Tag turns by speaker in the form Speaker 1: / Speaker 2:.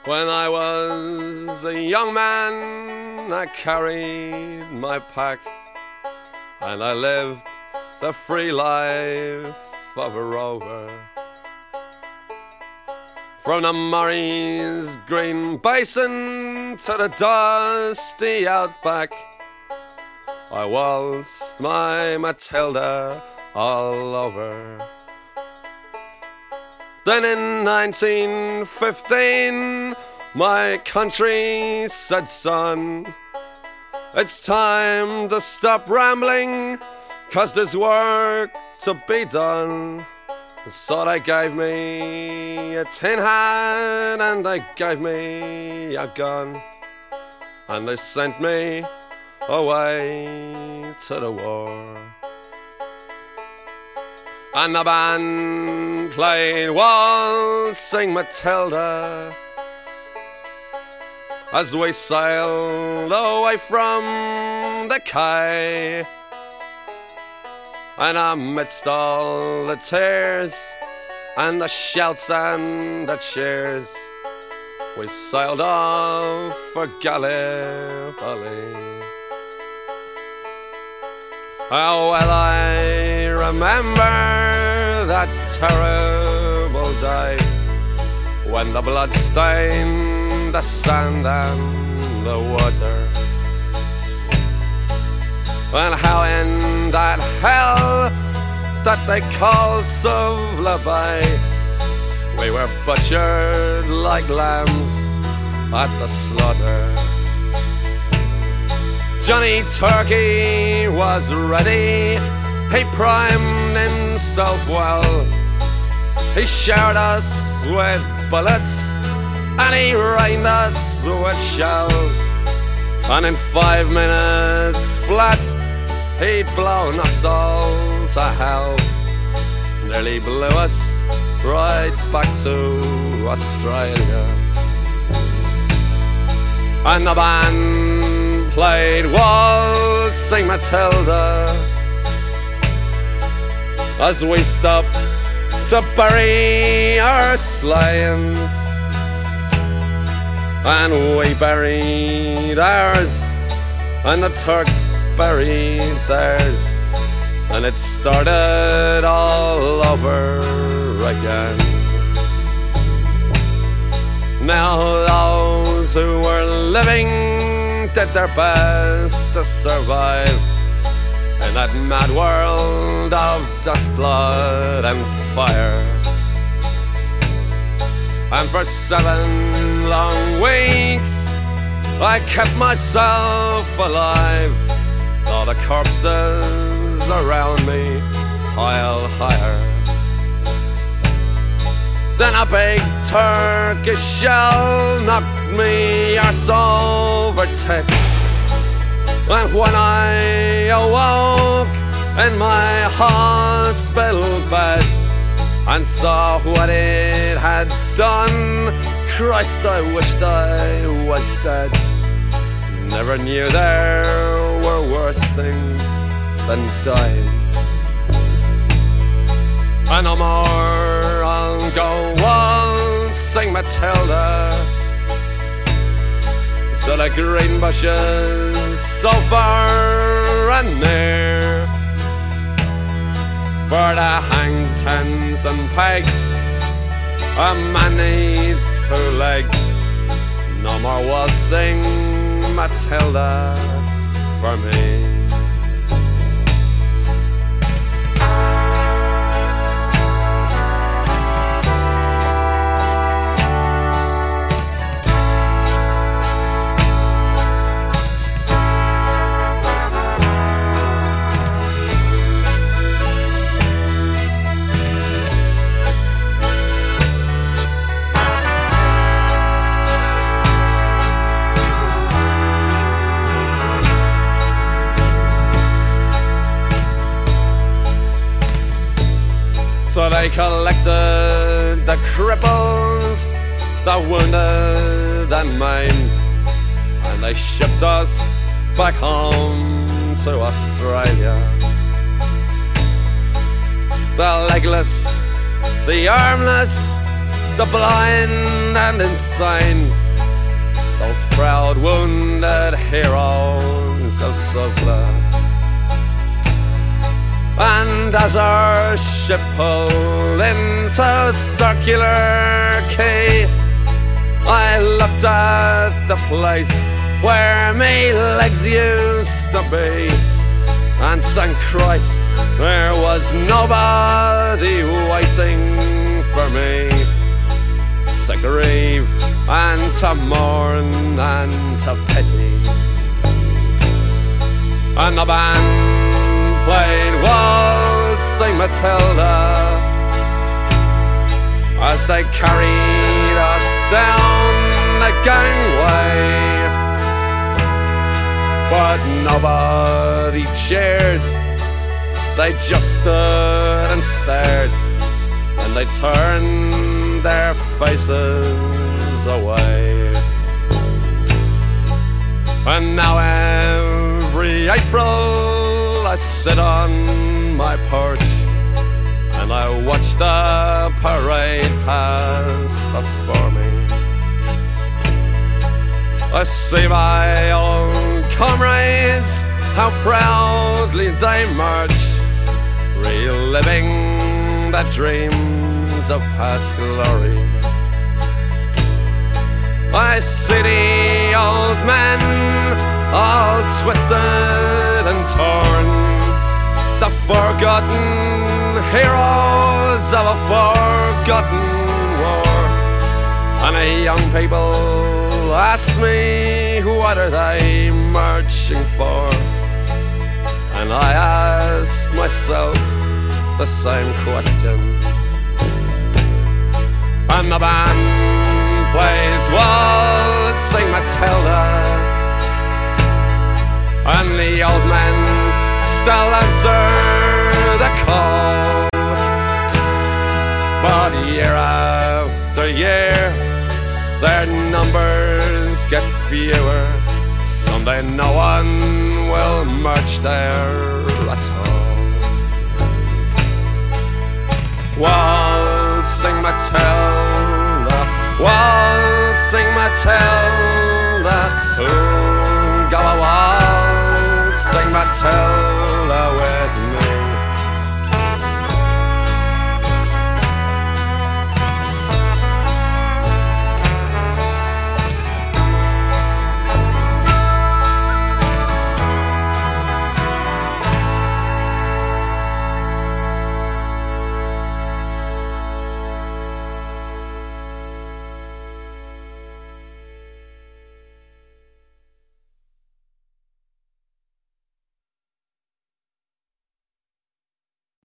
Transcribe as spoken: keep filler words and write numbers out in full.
Speaker 1: When I was a young man, I carried my pack, and I lived the free life of a rover. From the Murray's green basin to the dusty outback, I waltzed my Matilda all over. Then in nineteen fifteen, my country said, son, it's time to stop rambling, 'cause there's work to be done. So they gave me a tin hat and they gave me a gun, and they sent me away to the war. And the band played Waltzing Matilda as we sailed away from the quay. And amidst all the tears and the shouts and the cheers, we sailed off for Gallipoli. Oh, well, I remember that terrible day when the blood stained the sand and the water, and how in that hell that they call Suvla Bay, we were butchered like lambs at the slaughter. Johnny Turkey was ready, he primed himself well, he showered us with bullets and he rained us with shells, and in five minutes flat he'd blown us all to hell, nearly blew us right back to Australia. And the band played Waltzing Matilda as we stopped to bury our slain, and we buried ours and the Turks buried theirs, and it started all over again. Now those who were living did their best to survive in that mad world of death, blood and fire. And for seven long weeks I kept myself alive, all the corpses around me piled higher. Then a big Turkish shell knocked me arse over tits, and when I awoke in my hospital bed and saw what it had done, Christ, I wished I was dead. Never knew there were worse things than dying. And no more I'll go waltzing Matilda to the green bushes so far and near, for the hang tens and pegs a man needs two legs. No more waltzing Matilda for me. So they collected the cripples, the wounded and maimed, and they shipped us back home to Australia. The legless, the armless, the blind and insane, those proud wounded heroes of Suvla. And as our ship pulled into Circular Quay, I looked at the place where me legs used to be, and thank Christ there was nobody waiting for me to grieve and to mourn and to pity. And the band played Waltzing Matilda as they carried us down the gangway, but nobody cheered. They just stood and stared, and they turned their faces away. And now every April I sit on my porch and I watch the parade pass before me. I see my old comrades, how proudly they march, reliving the dreams of past glory. I see the old men, all twisted and torn, the forgotten heroes of a forgotten war. And the young people ask me, what are they marching for? And I ask myself the same question. And the band plays Waltzing Matilda, and the old men still answer the call. But year after year their numbers get fewer. Someday no one will march there at all. Waltzing Matilda, Waltzing Matilda, ooh, go a waltzing Matilda.